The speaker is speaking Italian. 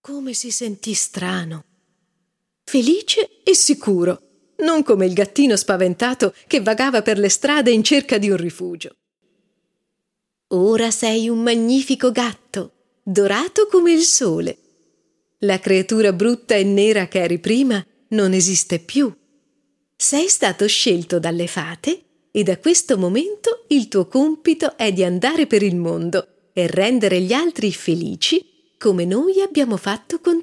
come si sentì strano, felice e sicuro, non come il gattino spaventato che vagava per le strade in cerca di un rifugio. Ora sei un magnifico gatto, dorato come il sole. La creatura brutta e nera che eri prima non esiste più. Sei stato scelto dalle fate e da questo momento il tuo compito è di andare per il mondo e rendere gli altri felici come noi abbiamo fatto con